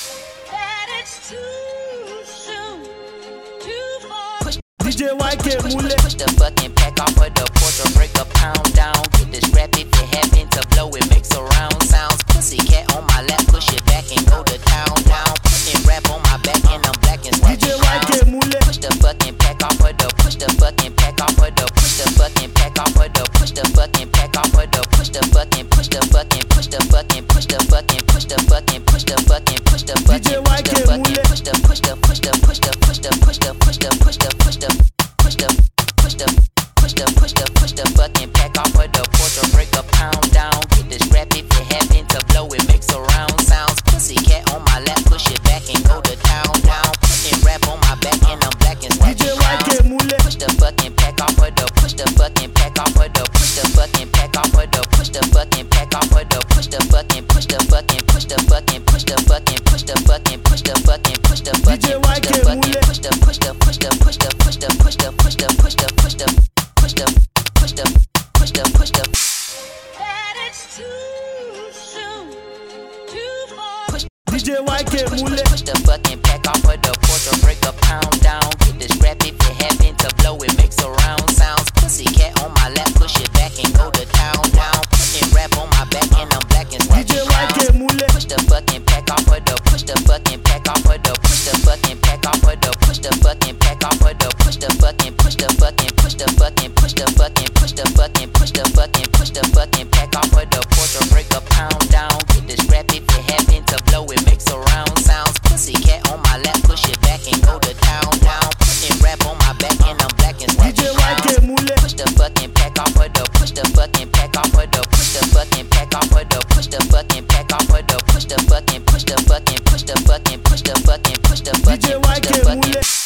that it's too soon to fall. DJ YK Mule. Push the fucking pack off of the porch or break a pound down. Get the strap if you happen to blow it, makes a round sounds. Pussy cat on my lap, push it back and go to town down. Putting rap on my back and I'm black and snatch DJ it YK down. Mule. Push the fucking pack off of the, push the fucking pack off of the, push the fucking pack off of the, push the fucking pack off of the, push the fucking, push the fucking, push the fucking, push the fucking, push the fucking, push the fucking, push the fucking, DJ YK Mule. push the, push the, push the, push the, push the, push the, push the, push the, push the, push the, push the, push the, push the, push the fucking pack off of the porch or break a pound down. Get the strap if you happen to blow it, makes a round sounds. Pussy cat on my lap, push it back and go to town down. Putting rap on my back and I'm black and snatch DJ it down. YK Mule. Push the fucking pack off of the, push the fucking pack off of the, push the fucking pack off of the, push the fucking pack off of the, push the fucking, push the fucking, push the fucking, push the fucking, push the fucking, push the fucking, push the fucking, DJ YK Mule. push the, push the, push the, push the, push the, push the, push the, push the, push the, push the, push the, push the, push the. That it's too soon to fall. DJ YK Mule. Push the fucking pack off of the porch or break a pound down. Get the strap if you happen to blow it, makes a round sounds. Pussy cat on my lap, push it back and go to town down. Putting rap on my back and I'm black and snatch DJ it down. YK Mule. Push the fucking pack off of the, push the fucking pack off of the, push the fucking pack off of the, push the fucking pack off of the, push the fucking, push the fucking, push the fucking, push the fucking, push the fucking, push the fucking, push the fucking pack off of the porch or break a pound down. Get the strap if you happen to blow it, makes a round sounds. Pussy cat on my lap, push it back and go to town down. Putting rap on my back and I'm black and snatch DJ it down. YK Mule. Push the fucking pack off of the, push the fucking pack off of the, push the fucking pack off of the, push the fucking pack off of the, push the fucking, push the fucking, push the fucking, push the fucking, push the fucking, DJ push the YK fucking. Mule.